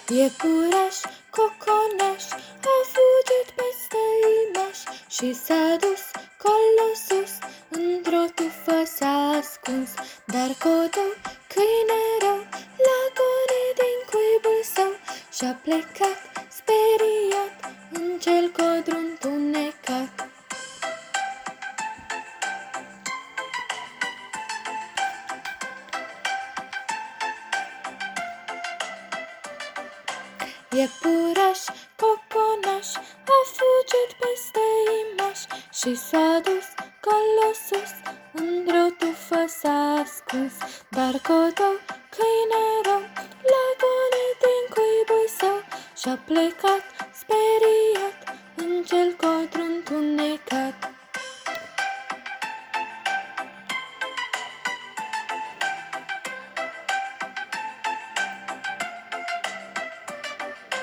Iepuraș, coconaș, a fugit peste imaș și s-a dus colo sus, într-o tufă s-a ascuns. Dar codou, câine rău, l-a gonit din cuibul său și-a plecat speriat în cel codru întunecat. Iepuraș, coconaș, a fugit peste imaș și s-a dus colo sus, într-o tufă s-a ascuns. Dar codou, câine rău, l-a gonit din cuibul său și-a plecat speriat în cel codru întunecat.